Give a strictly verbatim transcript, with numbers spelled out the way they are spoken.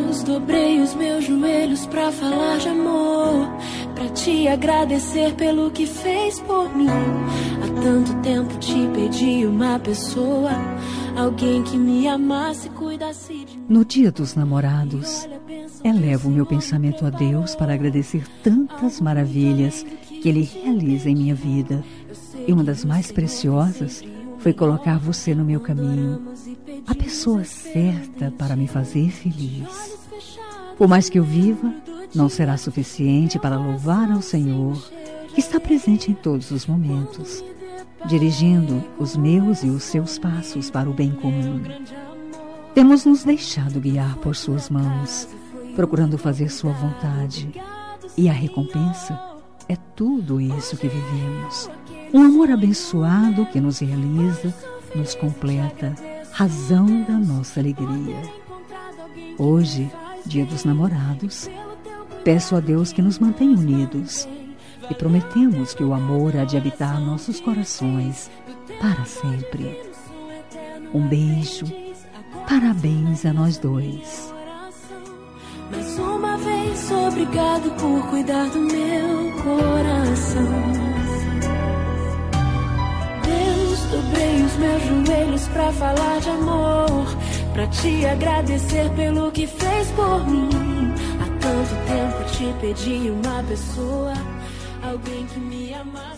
Deus, dobrei os meus joelhos pra falar de amor, pra te agradecer pelo que fez por mim. Há tanto tempo te pedi uma pessoa, alguém que me amasse e cuidasse de mim. No dia dos namorados, elevo meu pensamento a Deus para agradecer tantas maravilhas que Ele realiza em minha vida. E uma das mais preciosas foi colocar você no meu caminho, a pessoa certa para me fazer feliz. Por mais que eu viva, não será suficiente para louvar ao Senhor, que está presente em todos os momentos, dirigindo os meus e os seus passos para o bem comum. Temos nos deixado guiar por suas mãos, procurando fazer sua vontade. E a recompensa é tudo isso que vivemos. Um amor abençoado que nos realiza, nos completa, razão da nossa alegria. Hoje, dia dos namorados, peço a Deus que nos mantenha unidos e prometemos que o amor há de habitar nossos corações para sempre. Um beijo, parabéns a nós dois. Mais uma vez, obrigado por cuidar do meu coração. Deus, dobrei os meus joelhos pra falar de amor, pra te agradecer pelo que fez por mim. Há tanto tempo te pedi uma pessoa, alguém que me amasse.